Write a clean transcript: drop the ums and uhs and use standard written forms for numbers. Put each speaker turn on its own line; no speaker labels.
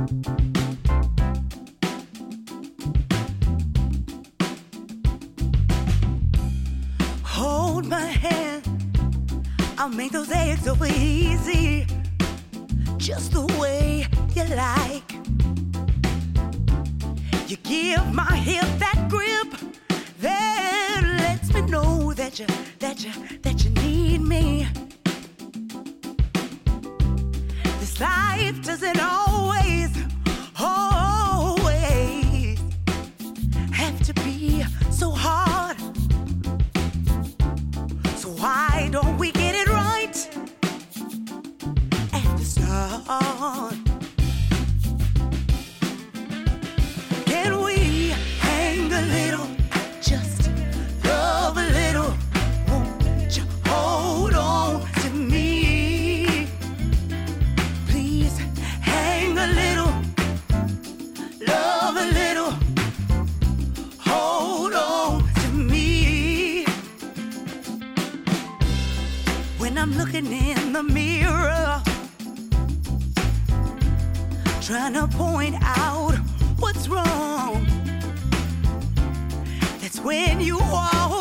Hold my hand, I'll make those eggs over easy, just the way you like. You give my hip that grip that lets me know that you need me. This life doesn't always have to be so hard. So why don't we get it right at the start? Can we hang a little, just love a little? Won't you hold on to me? Please hang a little, love a little, hold on to me. When I'm looking in the mirror, trying to point out what's wrong, that's when you walk